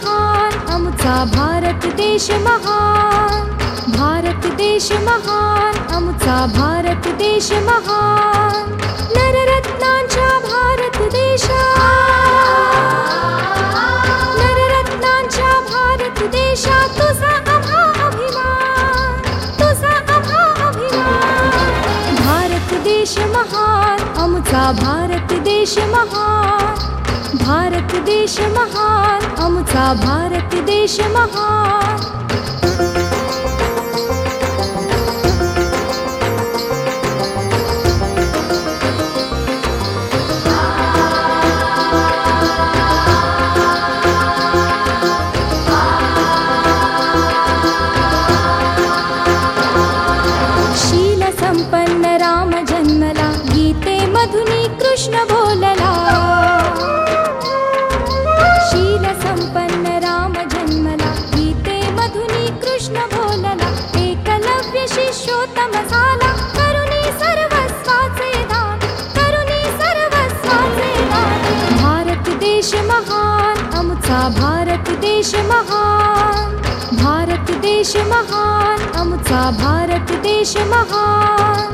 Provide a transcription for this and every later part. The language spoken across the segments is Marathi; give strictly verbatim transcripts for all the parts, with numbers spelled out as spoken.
महान आमचा भारत देश महान, भारत देश महान आमचा भारत देश महान, नररत्नांच्या भारत देशात, नररत्नांच्या भारत देशात तुझा आम्हा अभिमान, तुझा आम्हा अभिमान. भारत देश महान आमचा भारत देश महान, भारत देश महान आमचा भारत देश महान. शील संपन्न राम जन्मला, गीते मधुनी कृष्ण बोलला. शील संपन्न राम जन्मला, गीते मधुनी कृष्ण बोलला. एकलव्य शिष्योत्तम झाला, करुणी सर्वस्वाचे दान, करुणी सर्वस्वाचे दान. भारत देश महान आमचा भारत देश महान, भारत देश महान आमचा भारत देश महान.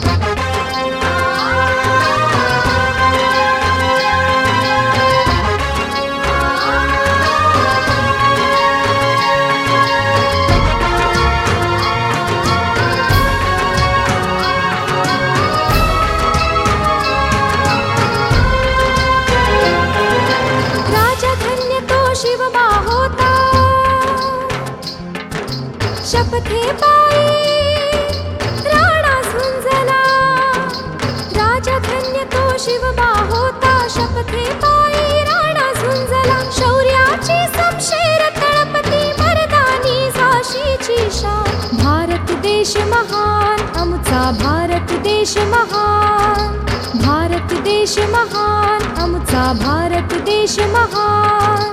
शिवबा होता शपथे पायी राणा झुंजला. राजा धन्य तो शिवबा होता, शपथे पायी राणा झुंजला. शौर्याची समशेर तळपती, मर्दानी झाशीची शान. भारत देश महान आमचा भारत देश महान, भारत देश महान आमचा भारत देश महान.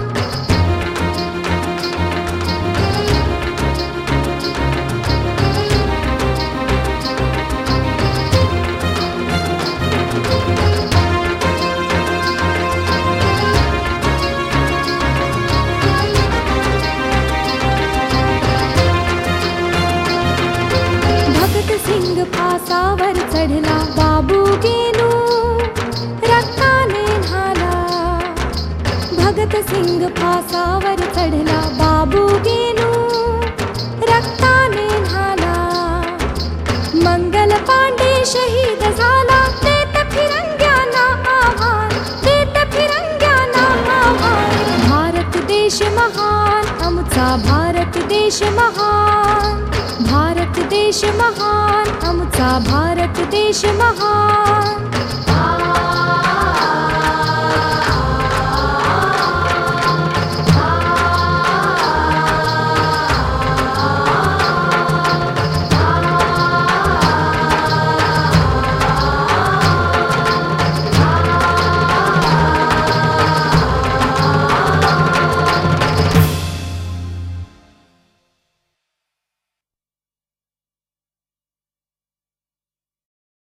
सिंग फासावर चढला, बाबू गेनू रक्ताने न्हाला. भगत सिंग फासावर चढला, बाबू गेनू रक्ताने न्हाला. मंगल पांडे शहीद झाला, देत फिरंग्यांना आव्हान, देत फिरंग्यांना आव्हान. भारत देश महान आमचा भारत देश महान, भारत देश महान आमचा भारत देश महान.